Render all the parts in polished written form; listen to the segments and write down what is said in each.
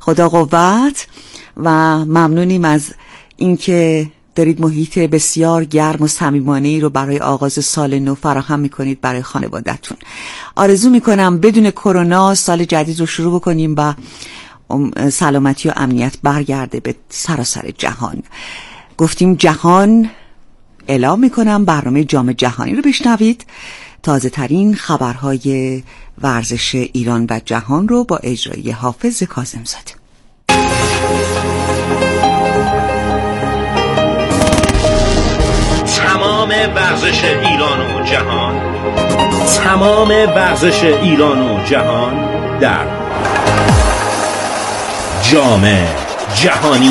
خدا قوت و ممنونیم از اینکه دارید محیط بسیار گرم و صمیمانه‌ای رو برای آغاز سال نو فراهم می‌کنید برای خانواده‌تون. آرزو می‌کنم بدون کرونا سال جدید رو شروع بکنیم و سلامتی و امنیت برگرده به سراسر جهان. گفتیم جهان، اعلام می‌کنم برنامه جام جهانی رو بشنوید. تازه ترین خبرهای ورزش ایران و جهان رو با اجرای حافظ کاظم‌زاده. تمام ورزش ایران و جهان، تمام ورزش ایران و جهان در جام جهانی.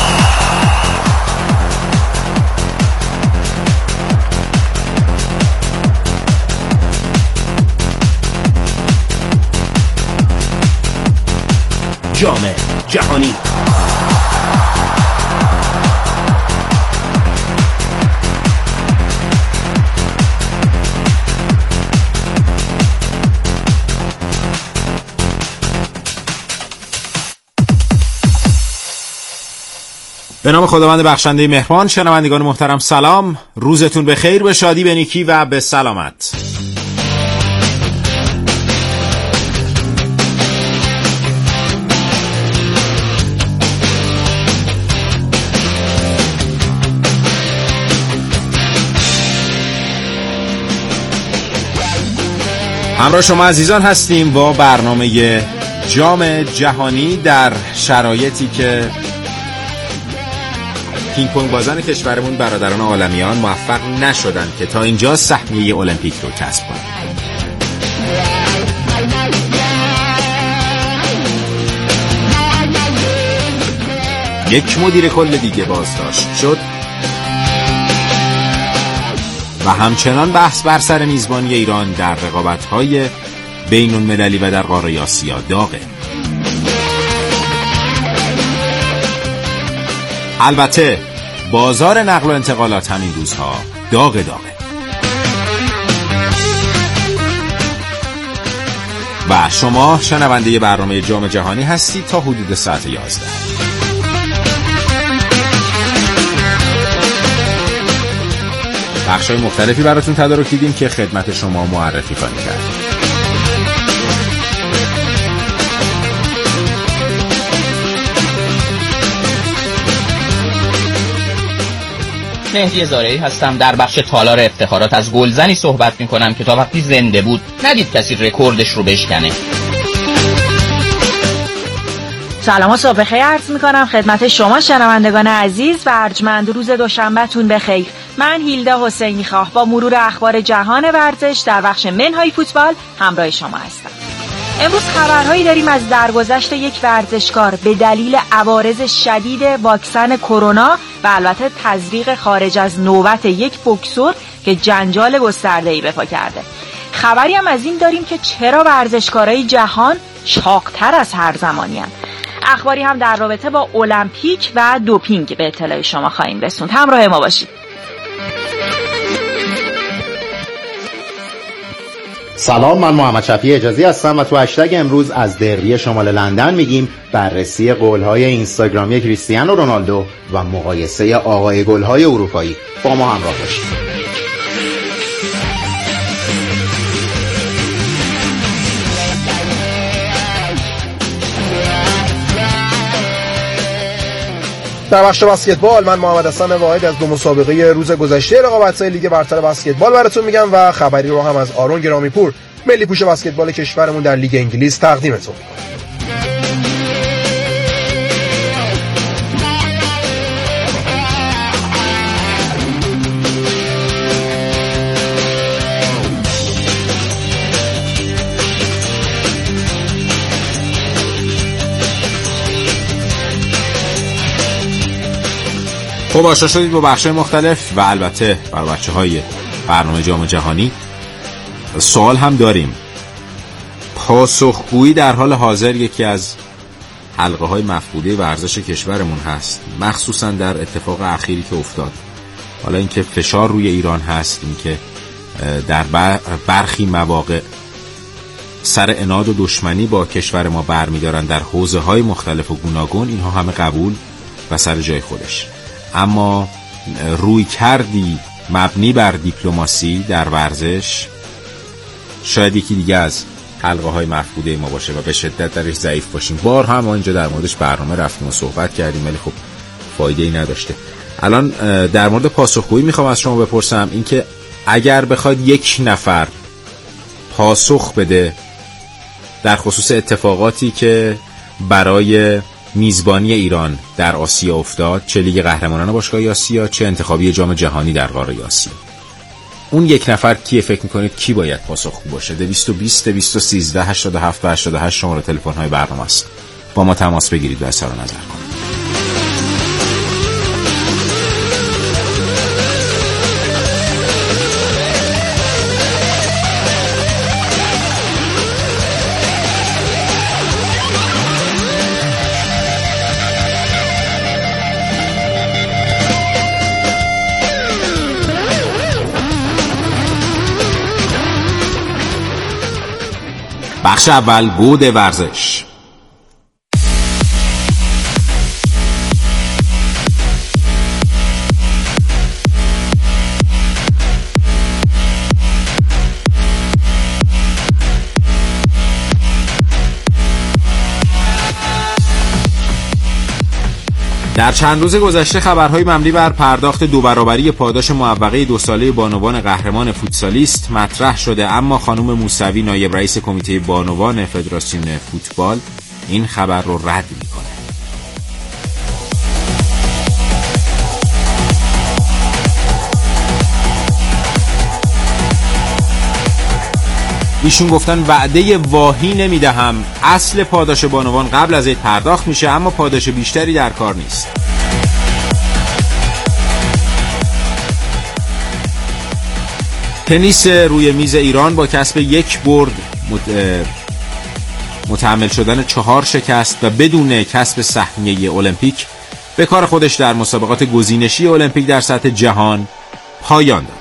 جام جهانی. به نام خداوند بخشنده مهربان. شنوندگان محترم سلام، روزتون به خیر، به شادی، به نیکی و به سلامت. همراه شما عزیزان هستیم با برنامه جام جهانی در شرایطی که پینگ پونگ بازان کشورمون برادران عالمیان موفق نشدن که تا اینجا سهمیه المپیک رو کسب کنند. یک مدیر کل دیگه بازداشت شد و همچنان بحث بر سر میزبانی ایران در رقابت‌های بین‌المللی و در قاره آسیا داغه. البته بازار نقل و انتقالات همین روزها داغه. و شما شنونده برنامه جام جهانی هستید تا حدود ساعت 11. بخش‌های مختلفی براتون تدارک دیدیم که خدمت شما معرفی خواهیم کرد. مهدی زارعی هستم. در بخش تالار افتخارات از گلزنی صحبت می‌کنم که تا وقتی زنده بود ندید کسی رکوردش رو بشکنه. سلام و صبح بخیر عرض می‌کنم خدمت شما شنوندگان عزیز و ارجمند. روز دوشنبه‌تون بخیر. من هیلده حسینی خواه با مرور اخبار جهان ورزش در بخش منهای فوتبال همراه شما هستم. امروز خبرهایی داریم از درگذشت یک ورزشکار به دلیل عوارض شدید واکسن کرونا و البته تزریق خارج از نوبت یک بوکسور که جنجال گسترده‌ای به پا کرده. خبری هم از این داریم که چرا ورزشکارای جهان چاق‌تر از هر زمانی هستند. اخباری هم در رابطه با المپیک و دوپینگ به اطلاع شما خواهیم رسوند. همراه ما باشید. سلام، من محمد شفیع اجازی هستم و تو هشتگ امروز از دربی شمال لندن میگیم بررسی گل‌های اینستاگرامی کریستیانو رونالدو و مقایسه آقای گل‌های اروپایی. با ما همراه باشید. در بخش بسکتبال من محمد حسن واحد از دو مسابقه روز گذشته رقابت‌های لیگ برتر بسکتبال براتون میگم و خبری رو هم از آرون گرامی پور، ملی پوش بسکتبال کشورمون در لیگ انگلیس تقدیمتون می‌کنم. خب آشنا شدید با بخش‌های مختلف و البته برای بچه‌های برنامه جام جهانی سوال هم داریم. پاسخگویی در حال حاضر یکی از حلقه‌های مفقوده ورزش کشورمون هست، مخصوصا در اتفاق اخیری که افتاد. حالا اینکه فشار روی ایران هست، اینکه در برخی مواقع سر عناد و دشمنی با کشور ما برمی‌دارن در حوزه‌های مختلف و گوناگون، اینها همه قبول و سر جای خودش. اما روی کردی مبنی بر دیپلماسی در ورزش شاید یکی دیگه از حلقه‌های مفقوده ما باشه و به شدت درش ضعیف باشیم. بارها ما اینجا در موردش برنامه رفتیم و صحبت کردیم ولی خب فایده‌ای نداشته. الان در مورد پاسخگویی میخوام از شما بپرسم، اینکه اگر بخواد یک نفر پاسخ بده در خصوص اتفاقاتی که برای میزبانی ایران در آسیا افتاد، چه لیگ قهرمانان باشگاه آسیا چه انتخابی جام جهانی در قاره آسیا، اون یک نفر کیه فکر میکنید کی باید پاسخگو باشه؟ 220 213 87 88 شماره تلفن های برنامه است. با ما تماس بگیرید و اظهار نظر کنید. بخش اول، گود ورزش. در چند روز گذشته خبرهای مبنی بر پرداخت 2 برابری پاداش معوقه 2 ساله بانوان قهرمان فوتسالیست مطرح شده، اما خانم موسوی نایب رئیس کمیته بانوان فدراسیون فوتبال این خبر رو رد میکنه. ایشون گفتن وعده واهی نمیدهم، اصل پاداش بانوان قبل از عید پرداخت میشه اما پاداش بیشتری در کار نیست. تنیس روی میز ایران با کسب 1 برد متحمل شدن 4 شکست و بدون کسب سهمیه المپیک به کار خودش در مسابقات گزینشی المپیک در سطح جهان پایان داد.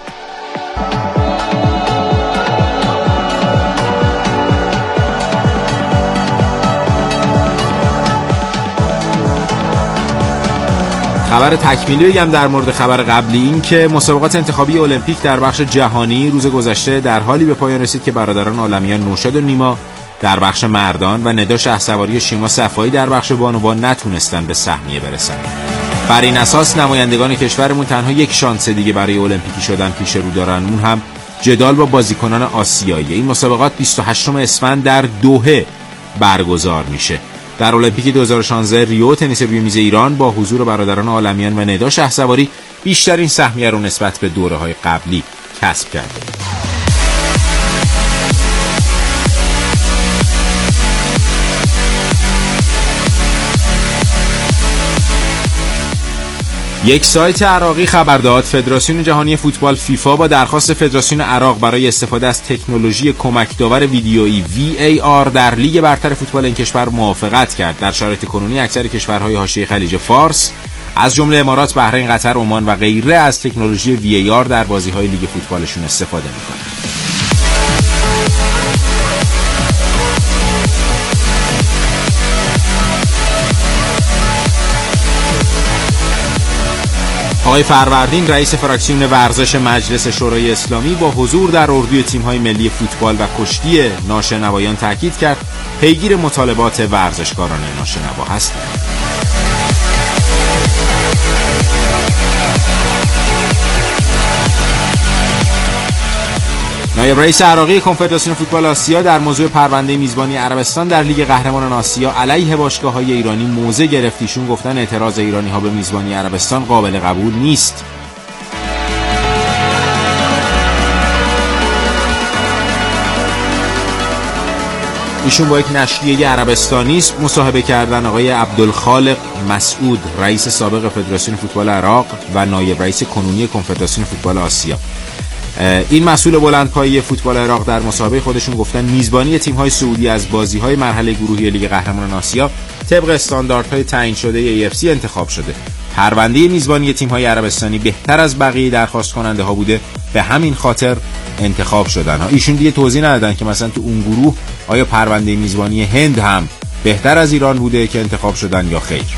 خبر تکمیلی بگم در مورد خبر قبلی، این که مسابقات انتخابی المپیک در بخش جهانی روز گذشته در حالی به پایان رسید که برادران عالمیان نوشاد و نیما در بخش مردان و ندا شهسواری و شیما صفایی در بخش بانوان نتونستن به سهمیه برسن. بر این اساس نمایندگان کشورمون تنها 1 شانس دیگه برای المپیکی شدن پیش رو دارن، اون هم جدال با بازیکنان آسیایی. این مسابقات 28 اسفند در دوحه برگزار میشه. در المپیک 2016 ریو تنیس روی میز ایران با حضور برادران عالمیان و ندا شهسواری بیشترین سهمیه رو نسبت به دوره‌های قبلی کسب کرده. یک سایت عراقی خبر داد فدراسیون جهانی فوتبال فیفا با درخواست فدراسیون عراق برای استفاده از تکنولوژی کمک داور ویدیویی VAR در لیگ برتر فوتبال این کشور موافقت کرد. در شرایط کنونی اکثر کشورهای حاشیه خلیج فارس از جمله امارات، بحرین، قطر، عمان و غیره از تکنولوژی VAR در بازی‌های لیگ فوتبالشون استفاده می‌کنند. آقای فروردین رئیس فراکسیون ورزش مجلس شورای اسلامی با حضور در اردوی تیم‌های ملی فوتبال و کشتی ناشنوایان تاکید کرد پیگیر مطالبات ورزشکاران ناشنوا هستند. نایب رئیس عراقی کنفدراسیون فوتبال آسیا در موضوع پرونده میزبانی عربستان در لیگ قهرمانان آسیا علیه باشگاه‌های ایرانی موضع گرفت. ایشون گفتن اعتراض ایرانی‌ها به میزبانی عربستان قابل قبول نیست. ایشون با یک نشریه عربستانی مصاحبه کردن. آقای عبدالخالق مسعود رئیس سابق فدراسیون فوتبال عراق و نایب رئیس کنونی کنفدراسیون فوتبال آسیا، این مسئول بلندپایه فوتبال عراق در مصاحبه خودشون گفتن میزبانی تیم‌های سعودی از بازی‌های مرحله گروهی لیگ قهرمانان آسیا طبق استانداردهای تعیین شده AFC انتخاب شده. پرونده میزبانی تیم‌های عربستانی بهتر از بقیه درخواست کننده ها بوده، به همین خاطر انتخاب شدن ها. ایشون دیگه توضیح ندادن که مثلا تو اون گروه آیا پرونده میزبانی هند هم بهتر از ایران بوده که انتخاب شدن یا خیر.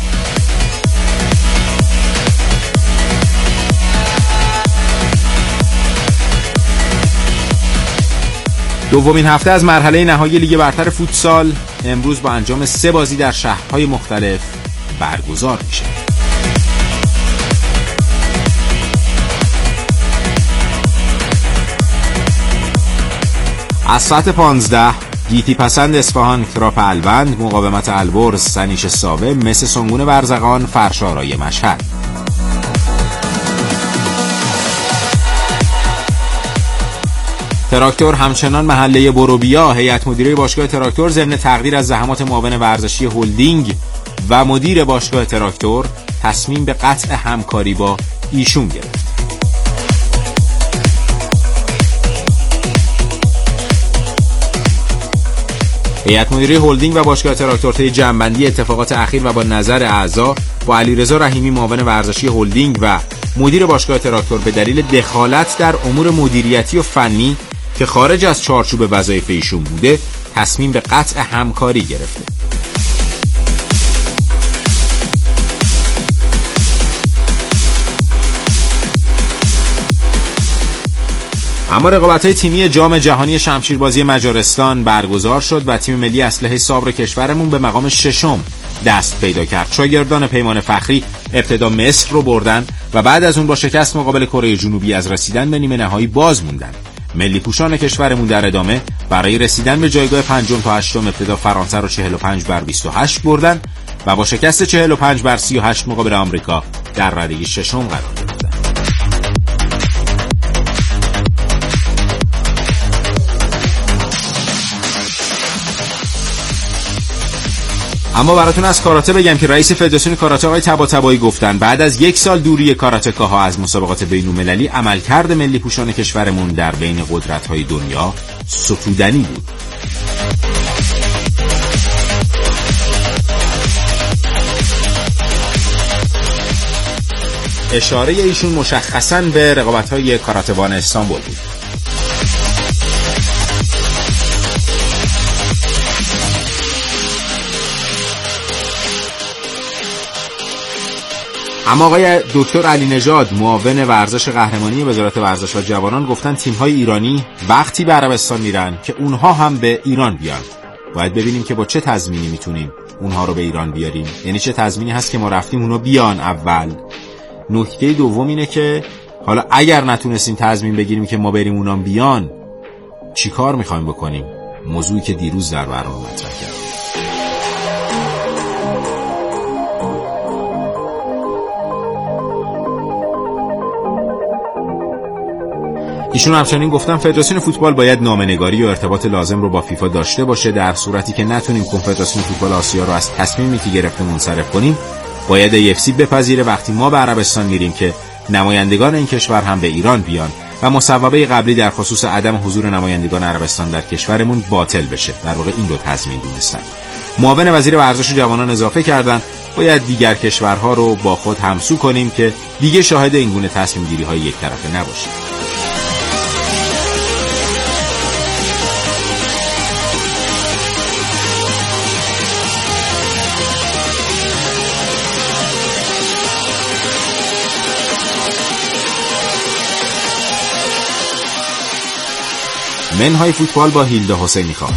دومین هفته از مرحله نهایی لیگ برتر فوتسال امروز با انجام 3 بازی در شهرهای مختلف برگزار میشه. از ساعت 15 گیتی پسند اصفهان تراپ البند، مقاومت البرز سنیش ساوه، مس سنگون برزغان فرشارای مشهد. تراکتور همچنان محله بروبیا. هیئت مدیره باشگاه تراکتور ضمن تقدیر از زحمات معاون ورزشی هلدینگ و مدیر باشگاه تراکتور تصمیم به قطع همکاری با ایشون گرفت. هیئت مدیره هلدینگ و باشگاه تراکتور طی جمع‌بندی اتفاقات اخیر و با نظر اعضا با علیرضا رحیمی معاون ورزشی هلدینگ و مدیر باشگاه تراکتور به دلیل دخالت در امور مدیریتی و فنی که خارج از چارچوب وظایف ایشون بوده تصمیم به قطع همکاری گرفته. اما رقابت‌های تیمی جام جهانی شمشیربازی مجارستان برگزار شد و تیم ملی اسلحه صابر کشورمون به مقام 6م دست پیدا کرد. شاگردان پیمان فخری ابتدا مصر رو بردن و بعد از اون با شکست مقابل کره جنوبی از رسیدن به نیمه نهایی باز موندن. ملی پوشان کشورمون در ادامه برای رسیدن به جایگاه 5 تا 8 ابتدا فرانسه رو 45-28 بردن و با شکست 45-38 مقابل آمریکا در رده 6م قرار گرفتن. اما براتون از کاراته بگم که رئیس فدراسیون کاراته آقای طباطبایی گفتن بعد از 1 سال دوری کاراتکاها از مسابقات بین‌المللی عملکرد ملی پوشان کشورمون در بین قدرت‌های دنیا ستودنی بود. اشاره ایشون مشخصاً به رقابت‌های کاراته‌بان استانبول بود. اما آقای دکتر علی نژاد معاون ورزش قهرمانی وزارت ورزش و جوانان گفتن تیم‌های ایرانی وقتی به عربستان میرن که اونها هم به ایران بیان. باید ببینیم که با چه تضمینی میتونیم اونها رو به ایران بیاریم. یعنی چه تضمینی هست که ما رفتیم اونها بیان اول. نکته دوم اینه که حالا اگر نتونستیم تضمین بگیریم که ما بریم اونها بیان چی کار میخوایم بکنیم؟ موضوعی که دیروز در برنامه مطرح کردیم. ایشون همچنین گفتن فدراسیون فوتبال باید نامه‌نگاری و ارتباط لازم رو با فیفا داشته باشه. در صورتی که نتونیم کنفدراسیون فوتبال آسیا رو از تصمیمی که گرفته منصرف کنیم باید AFC بپذیره وقتی ما به عربستان میریم که نمایندگان این کشور هم به ایران بیان و مصوبه قبلی در خصوص عدم حضور نمایندگان عربستان در کشورمون باطل بشه. در واقع این رو تضمین دونستن. معاون وزیر ورزش و جوانان اضافه کردن باید دیگر کشورها رو با خود همسو کنیم که دیگه شاهد این گونه تصمیم گیری های یک طرفه نباشیم. منهای فوتبال با هیلده حسینی خان.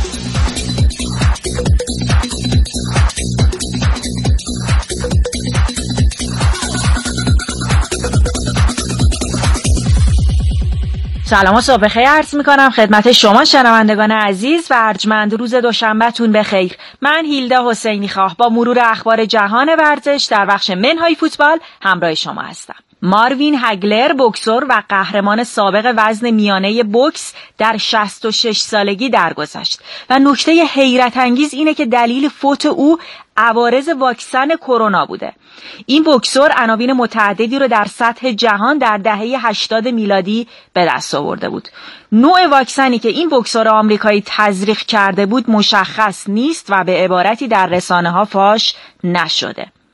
سلام و صبح بخیر عرض میکنم خدمت شما شنوندگان عزیز و ارجمند. روز دوشنبهتون بخیر. من هیلده حسینی خواه با مرور اخبار جهان ورزش در بخش منهای فوتبال همراه شما هستم. ماروین هگلر بوکسور و قهرمان سابق وزن میانه بوکس در 66 سالگی درگذشت و نکته حیرت انگیز اینه که دلیل فوت او عوارض واکسن کرونا بوده. این بوکسور عناوین متعددی رو در سطح جهان در دهه 80 میلادی به دست آورده بود. نوع واکسنی که این بوکسور آمریکایی تزریق کرده بود مشخص نیست و به عبارتی در رسانه‌ها فاش نشده.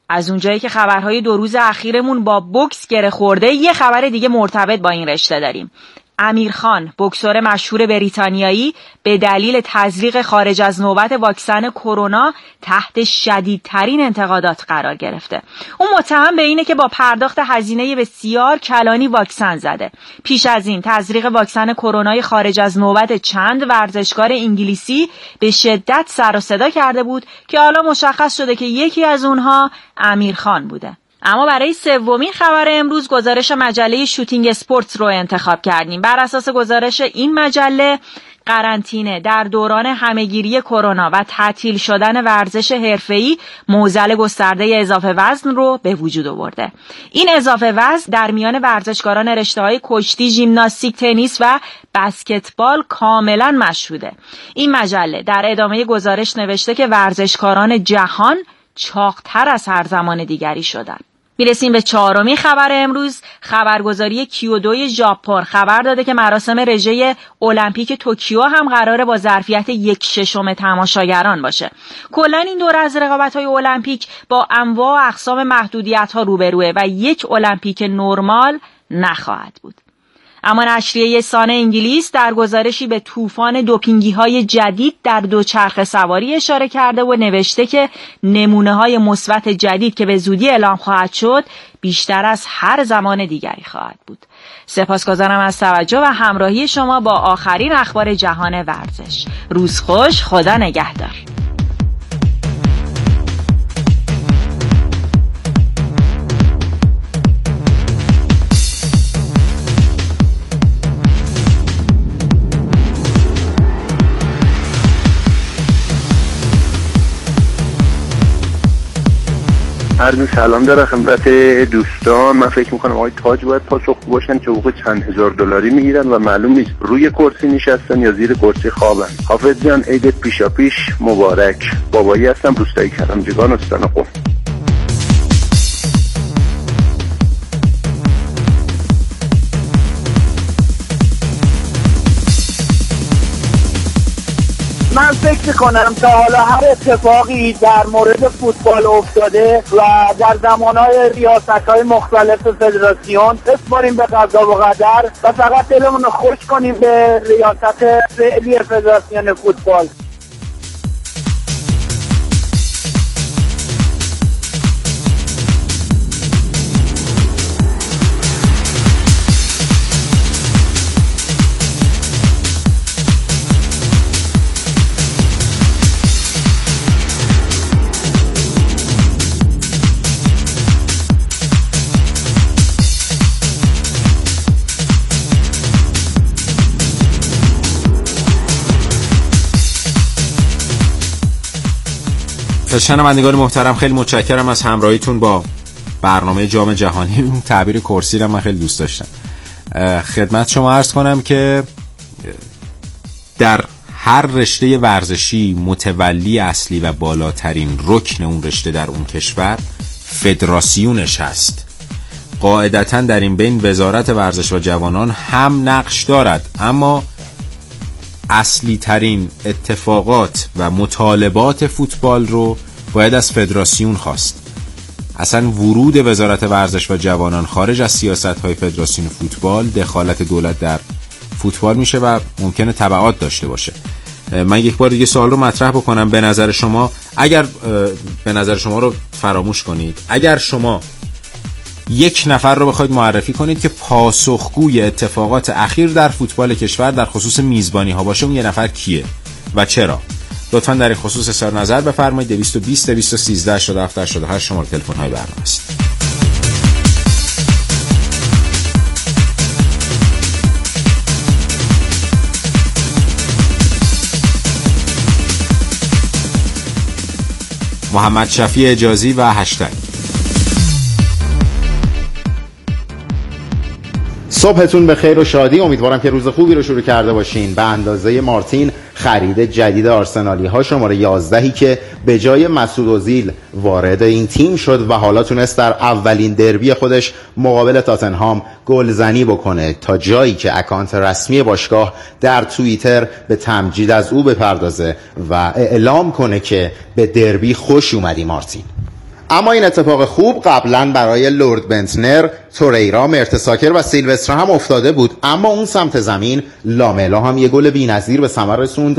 از اونجایی که خبرهای 2 روز اخیرمون با بوکس گره خورده، یه خبر دیگه مرتبط با این رشته داریم. امیر خان، بوکسور مشهور بریتانیایی، به دلیل تزریق خارج از نوبت واکسن کرونا تحت شدیدترین انتقادات قرار گرفته. اون متهم به اینه که با پرداخت هزینه بسیار کلانی واکسن زده. پیش از این تزریق واکسن کرونای خارج از نوبت چند ورزشکار انگلیسی به شدت سر و صدا کرده بود که حالا مشخص شده که یکی از اونها امیر خان بوده. اما برای سومین خبر امروز گزارش مجله شوتینگ اسپورتس رو انتخاب کردیم. بر اساس گزارش این مجله، قرنطینه در دوران همهگیری کرونا و تعطیل شدن ورزش حرفه‌ای معضل گسترده اضافه وزن رو به وجود آورده. این اضافه وزن در میان ورزشکاران رشته‌های کشتی، ژیمناستیک، تنیس و بسکتبال کاملا مشهوده. این مجله در ادامه گزارش نوشته که ورزشکاران جهان چاق‌تر از هر زمان دیگری شدند. میرسیم به 4مین خبر امروز. خبرگزاری کیودو ژاپن خبر داده که مراسم رژه المپیک توکیو هم قراره با ظرفیت 1/6 تماشاگران باشه. کلا این دوره از رقابت‌های المپیک با انواع و اقسام محدودیت‌ها روبروه و یک المپیک نرمال نخواهد بود. اما نشریه سان انگلیس در گزارشی به طوفان دوپینگی‌های جدید در دوچرخه سواری اشاره کرده و نوشته که نمونه‌های مثبت جدید که به زودی اعلام خواهد شد بیشتر از هر زمان دیگری خواهد بود. سپاسگزارم از توجه و همراهی شما با آخرین اخبار جهان ورزش. روز خوش، خدا نگهدار. عرض سلام دارم خدمت دوستان. من فکر میکنم آقای تاج باید پاسخگو باشن که حقوق چند هزار دلاری میگیرن و معلوم نیست روی کرسی نشستن یا زیر کرسی خوابن. حافظ جان، عیدت پیشا پیش مبارک. بابایی هستم، روستای کرمجگان، استان قم. من فکر کنم تا حالا هر اتفاقی در مورد فوتبال افتاده و در زمانهای ریاست‌های مختلف فدراسیون بسپاریم به قضا و قدر و فقط دلمون رو خوش کنیم به ریاست فعلی فدراسیون فوتبال. شنوندگان محترم، خیلی متشکرم از همراهیتون با برنامه جام جهانی. اون تعبیر کرسی رو من خیلی دوست داشتم. خدمت شما عرض کنم که در هر رشته ورزشی متولی اصلی و بالاترین رکن اون رشته در اون کشور فدراسیونش هست. قاعدتاً در این بین وزارت ورزش و جوانان هم نقش دارد، اما اصلی ترین اتفاقات و مطالبات فوتبال رو باید از فدراسیون خواست. اصلا ورود وزارت ورزش و جوانان خارج از سیاست‌های فدراسیون فوتبال دخالت دولت در فوتبال میشه و ممکنه تبعات داشته باشه. من یک بار دیگه سوال رو مطرح بکنم. به نظر شما، اگر به نظر شما رو فراموش کنید، اگر شما یک نفر رو بخواید معرفی کنید که پاسخگوی اتفاقات اخیر در فوتبال کشور در خصوص میزبانی ها باشه، اون یه نفر کیه و چرا؟ لطفاً در این خصوص اظهار نظر بفرمایید. 220 213 87 88 شماره تلفن های برنامه است. محمد شفیع اجازی و هشتگ. صبحتون به خیر و شادی. امیدوارم که روز خوبی رو شروع کرده باشین. به اندازه مارتین، خرید جدید آرسنالی ها شماره 11 که به جای مسعود اوزیل وارد این تیم شد و حالا تونست در اولین دربی خودش مقابل تاتنهام گلزنی بکنه، تا جایی که اکانت رسمی باشگاه در توییتر به تمجید از او بپردازه و اعلام کنه که به دربی خوش اومدی مارتین. اما این اتفاق خوب قبلا برای لورد بنتنر، توریرا، مرتساکر و سیلوستر هم افتاده بود، اما اون سمت زمین لاملا هم یه گل بی‌نظیر به ثمر رسوند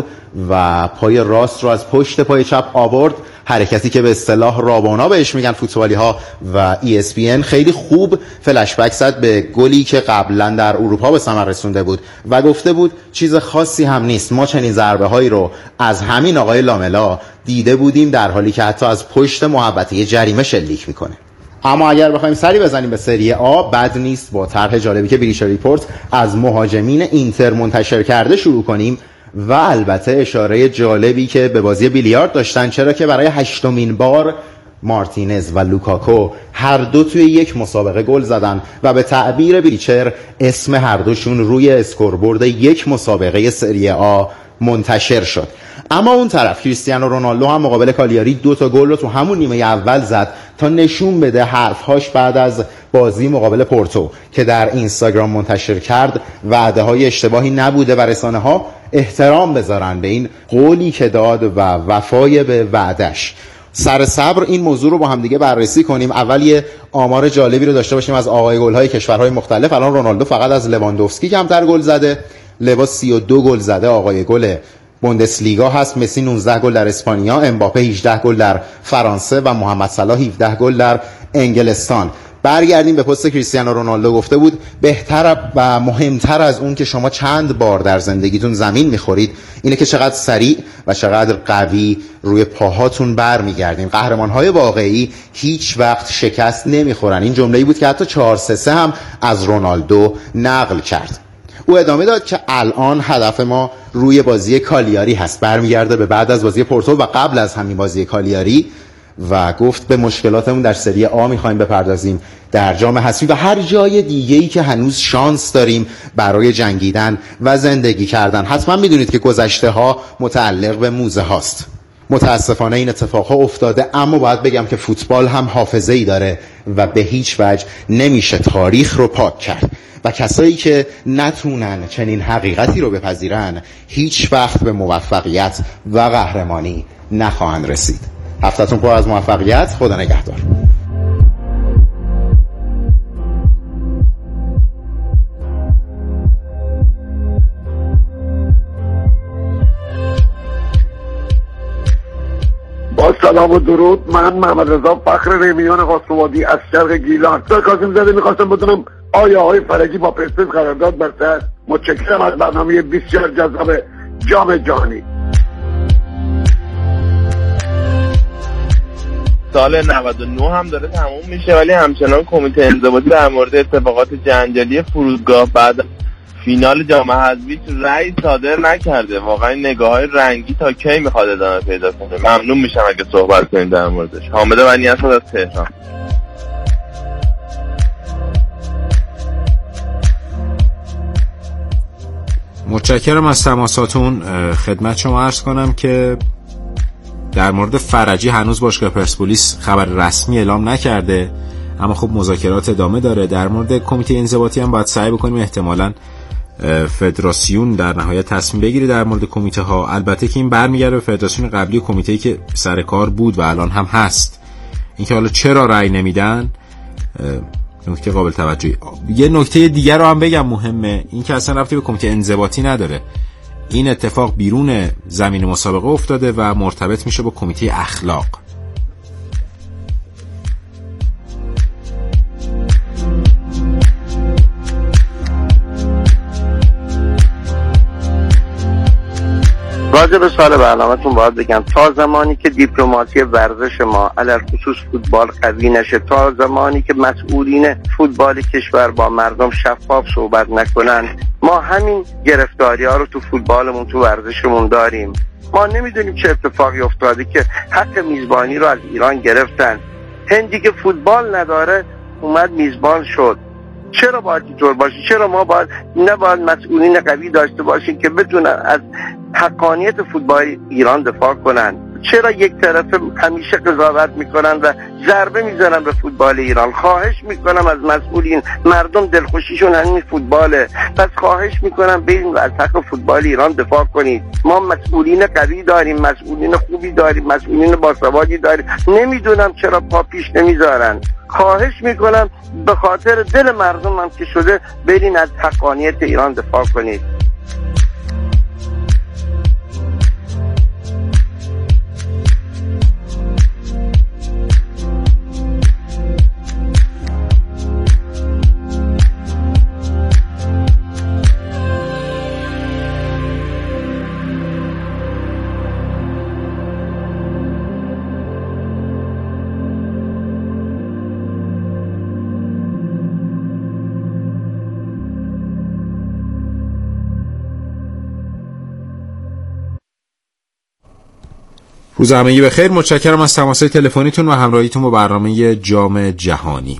و پای راست رو از پشت پای چپ آورد، حرکتی که به اصطلاح رابانا بهش میگن فوتبالی ها و ESPN خیلی خوب فلش بک زد به گلی که قبلا در اروپا به ثمر رسونده بود و گفته بود چیز خاصی هم نیست، ما چنین ضربه هایی رو از همین آقای لاملا دیده بودیم، در حالی که حتی از پشت محوطه جریمه شلیک میکنه. اما اگر بخوایم سری بزنیم به سری آ، بد نیست با طرح جالبی که بریچ ریپورت از مهاجمین اینتر منتشر کرده شروع کنیم و البته اشاره جالبی که به بازی بیلیارد داشتن، چرا که برای 8مین بار مارتینز و لوکاکو هر دو توی یک مسابقه گل زدن و به تعبیر بریچر اسم هر دوشون روی اسکوربورد یک مسابقه سری آ منتشر شد. اما اون طرف کریستیانو رونالدو هم مقابل کالیاری 2 گل رو تو همون نیمه اول زد تا نشون بده حرفهاش بعد از بازی مقابل پورتو که در اینستاگرام منتشر کرد وعده های اشتباهی نبوده و رسانه ها احترام بذارن به این قولی که داد و وفای به وعدش. سر صبر این موضوع رو با هم دیگه بررسی کنیم. اول یه آمار جالبی رو داشته باشیم از آقای گل‌های کشورهای مختلف. الان رونالدو فقط از لواندوفسکی کمتر گل زده، لوا 32 گل زده، آقای گل بوندسلیگا هست، مسی 19 گل در اسپانیا، امباپه 18 گل در فرانسه و محمد صلاح 17 گل در انگلستان. برگردیم به پست کریستیانو رونالدو. گفته بود بهتر و مهمتر از اون که شما چند بار در زندگیتون زمین میخورید اینه که چقدر سریع و چقدر قوی روی پاهاتون برمیگردین. قهرمانهای واقعی هیچ وقت شکست نمیخورن. این جمله‌ای بود که حتی 4-3 هم از رونالدو نقل کرد. او ادامه داد که الان هدف ما روی بازی کالیاری هست. برمیگرده به بعد از بازی پورتو و قبل از همین بازی کالیاری و گفت به مشکلاتمون در سری آ میخوایم بپردازیم، در جام حذفی و هر جای دیگه‌ای که هنوز شانس داریم برای جنگیدن و زندگی کردن. حتما میدونید که گذشته ها متعلق به موزه هاست. متاسفانه این اتفاقها افتاده، اما باید بگم که فوتبال هم حافظه‌ای داره و به هیچ وجه نمیشه تاریخ رو پاک کرد و کسایی که نتونن چنین حقیقتی رو بپذیرن هیچ وقت به موفقیت و قهرمانی نخواهند رسید. هفته‌تون پر از موفقیت. خدا نگهدار. با سلام و درود، من محمد رضا فخر ریمیان خسروادی از شرق گیلان. کاسم زاده میخواستم بدونم آیا آقای فرجی با پرسپولیس قرارداد بسته؟ متشکرم از برنامه بسیار جذاب جام جهانی. سال 99 هم داره تموم میشه ولی همچنان کمیته انضباطی در مورد اتفاقات جنجالی فرودگاه بعد فینال جام حذفی رأی صادر نکرده. واقعا نگاه‌های رنگی تا کی میخواد ادامه پیدا کنه؟ ممنون میشم اگه صحبت کنید در موردش. حامد بنی اسد از تهران. متشکرم از تماساتون. خدمت شما عرض کنم که در مورد فرجی هنوز باشگاه پرسپولیس خبر رسمی اعلام نکرده، اما خب مذاکرات ادامه داره. در مورد کمیته انضباطی هم باید سعی بکنیم احتمالاً فدراسیون در نهایت تصمیم بگیره در مورد کمیته ها. البته که این برمیگرده به فدراسیون قبلی، کمیته‌ای که سر کار بود و الان هم هست. اینکه حالا چرا رأی نمیدن نکته قابل توجهی. یه نکته دیگر رو هم بگم مهمه، این که اصلا ربطی به کمیته انضباطی نداره. این اتفاق بیرون زمین مسابقه افتاده و مرتبط میشه با کمیته اخلاق. راجع به سال برنامه‌تون باید بگم تا زمانی که دیپلماسی ورزش ما علل خصوص فوتبال قوی نشه، تا زمانی که مسئولین فوتبال کشور با مردم شفاف صحبت نکنن، ما همین گرفتاری‌ها رو تو فوتبالمون تو ورزشمون داریم. ما نمیدونیم چه اتفاقی افتاده که حق میزبانی رو از ایران گرفتن. هندی که فوتبال نداره اومد میزبان شد. چرا باید اینطور باشه؟ چرا ما نباید مسئولین قوی داشته باشیم که بتونن از حقانیت فوتبال ایران دفاع کنن؟ چرا یک طرفه همیشه قضاوت میکنن و ضربه میزنن به فوتبال ایران؟ خواهش میکنم از مسئولین، مردم دلخوشیشون همین فوتباله، پس خواهش میکنم بریم و از حق فوتبال ایران دفاع کنید. ما مسئولین قوی داریم، مسئولین خوبی داریم، مسئولین باسوادی داریم، نمیدونم چرا پا پیش نمیذارن. خواهش میکنم به خاطر دل مردم هم که شده برین از حقانیت ایران دفاع کنید. روز همگی بخیر. متشکرم از تماس‌های تلفنیتون و همراهیتون با برنامه جام جهانی.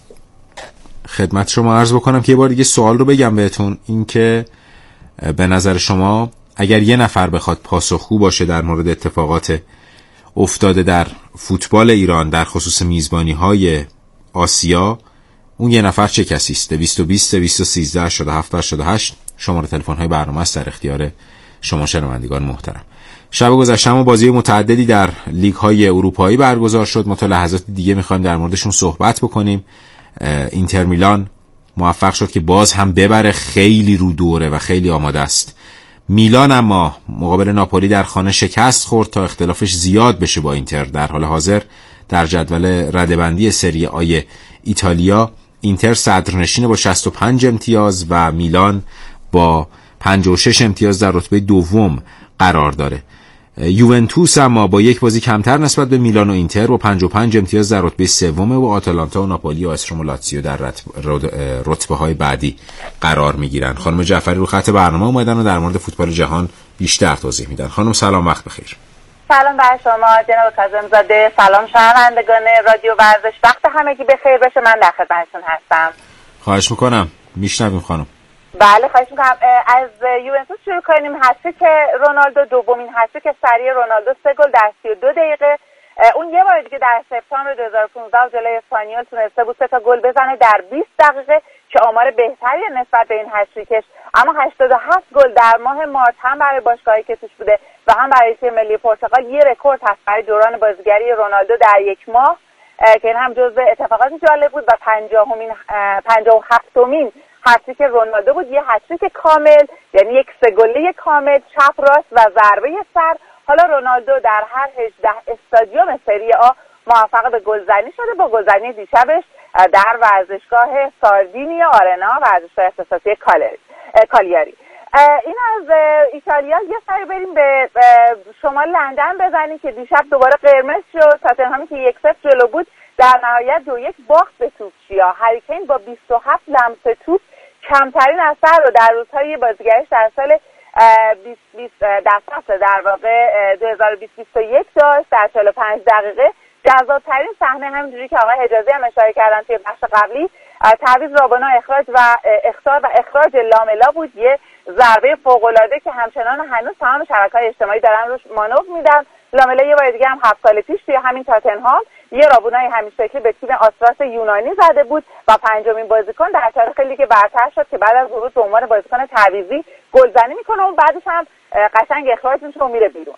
خدمت شما عرض بکنم که یه بار دیگه سوال رو بگم بهتون، این که به نظر شما اگر یه نفر بخواد پاسخگو باشه در مورد اتفاقات افتاده در فوتبال ایران در خصوص میزبانی‌های آسیا، اون یه نفر چه کسی است؟ 220 213 87 88 شماره تلفن‌های برنامه است در اختیار شما شنوندگان محترم. شب گذشته ما بازی متعددی در لیگ‌های اروپایی برگزار شد. ما تا لحظات دیگه می‌خوایم در موردشون صحبت بکنیم. اینتر میلان موفق شد که باز هم ببره، خیلی رو دوره و خیلی آماده است. میلان اما مقابل ناپولی در خانه شکست خورد تا اختلافش زیاد بشه با اینتر. در حال حاضر در جدول رده‌بندی سری آ ایتالیا اینتر صدرنشین با 65 امتیاز و میلان با 56 امتیاز در رتبه دوم قرار داره. یوونتوس اما با یک بازی کمتر نسبت به میلان و اینتر با 55 امتیاز در رتبه سوم و آتالانتا و ناپولی و استروم و لاتزیو در رتبه های بعدی قرار میگیرن. خانم جعفری رو خط برنامه اومدن و در مورد فوتبال جهان بیشتر توضیح میدن. خانم سلام، وقت بخیر. سلام بر شما جناب کاظم زاده، سلام شنوندگان رادیو ورزش، وقت همگی بخیر باشه. من در خدمتتون هستم. خواهش میکنم، میشنویم خانم. بله خواهش میکنم. از یوونتوس شروع کنیم. هتریک رونالدو، دومین هتریک سری رونالدو، 3 گل در 32 دقیقه. اون یه بار دیگه در سپتامبر 2015 جلوی اسپانیول تونسته بود 3 تا گل بزنه در 20 دقیقه که آمار بهتری نسبت به این هتریکش، اما 87 گل در ماه مارس هم برای باشگاهی که توش بوده و هم برای تیم ملی پرتغال یه رکورد هست برای دوران بازیگری رونالدو در یک ماه، که این هم جزو اتفاقات جالب بود و 57مین هتریک رونالدو بود. یه هتریک کامل، یعنی یک 3 گله کامل، چپ راست و ضربه سر. حالا رونالدو در هر 18 استادیوم سری آ موفق به گلزنی شده، با گلزنی دیشبش در ورزشگاه ساردینیا آرنا، ورزشگاه اختصاصی کالیاری. این از ایتالیا. یه سری بریم به شمال لندن بزنیم که دیشب دوباره قرمز شد. تاتنهامی که 1-0 جلو بود در نهایت 2-1 باخت به توپچیا. هری کین با 27 لمس توپ کمترین اثر رو در روزهای بازیگریش در سال 2020 در واقع 2020-2021 داشت. در 45 دقیقه جذاب‌ترین صحنه، همینجوری که آقای حجازی هم اشاره کردن توی بخش قبلی، تعویض رابونا، اخراج و اخطار و اخراج لاملا بود. یه ضربه فوق‌العاده که همچنان هنوز تمام شبکه‌های اجتماعی دارن روش مانور میدن. لاملا یه بار دیگه هم 7 سال پیش توی همین تاتنهام یه رابونای همین شکلی به تیم آستراس یونانی زده بود و پنجمین بازیکن در تاریخ لیگ برتر شد که بعد از ورود به عنوان بازیکن تعویضی گلزنی میکنه و بعدش هم قشنگ اخراج میشه و میره بیرون.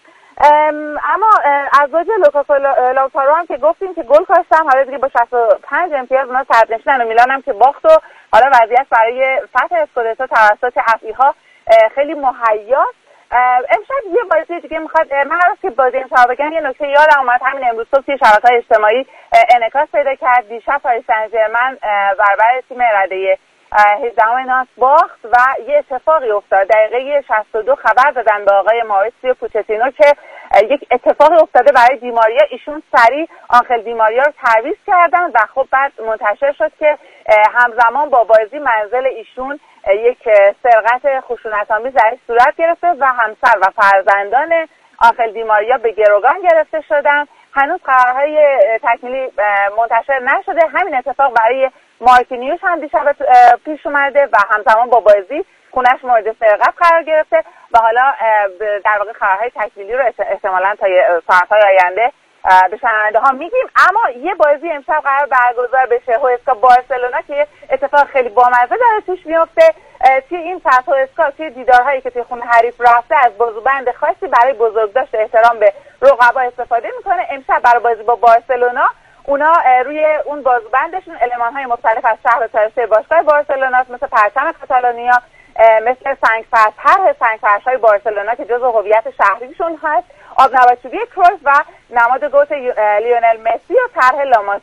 اما از وجه لوتارو هم که گفتیم که گل کاشتن، حالا دیگه با 65 امتیاز اونا صدرنشینن و میلان هم که باخت و حالا وضعیت برای فتح اسکودتو توسط افعی‌ها خیلی مهیاست. امشب یه بازی دیگه میخواد، من هر که بازی امشب بگم یه نکته یادم اومد، همین امروز صبح توی شبکه‌های اجتماعی انعکاس پیدا کرد. دیشب پاریس سن ژرمن برابر تیم رده 18 ناس باخت و یه اتفاقی افتاد. دقیقه 62 خبر دادن به آقای ماوریسیو پوچتینو که یک اتفاقی افتاده برای دیماریا. ایشون سریع آنخل دیماریا رو تعویض کردن و خب بعد منتشر شد که همزمان با بازی منزل ایشون یک سرقت خشونت‌آمیز درش صورت گرفته و همسر و فرزندان آنخل دیماریا به گروگان گرفته شدن. هنوز خبرهای تکمیلی منتشر نشده. همین اتفاق برای مارکینیوش هم دیشب پیش اومده و همزمان با بازی خونش مورد سرقت قرار گرفته و حالا در واقع خبرهای تکمیلی رو احتمالاً تا ساعت‌های آینده به شنونده ها میگیم. اما یه بازی امشب قرار برگزار بشه، هوسکا بارسلونا، که اتفاق خیلی بامزه داره توش میفته. توی این فصل هوسکا توی دیدارهایی که توی خونه حریف رفته از بازوبند خاصی برای بزرگداشت احترام به رقبا استفاده میکنه. امشب برای بازی با بارسلونا اونا روی اون بازوبندشون المان‌های مختلف از شهر و تاریخ باشگاه بارسلونا مثل پرچم کاتالونیا، مثل طرح سنگفرش‌های بارسلونا که جزو هویت شهریشون هست، آب نباتچوبی کروس و نماد گوت لیونل مسی و طرح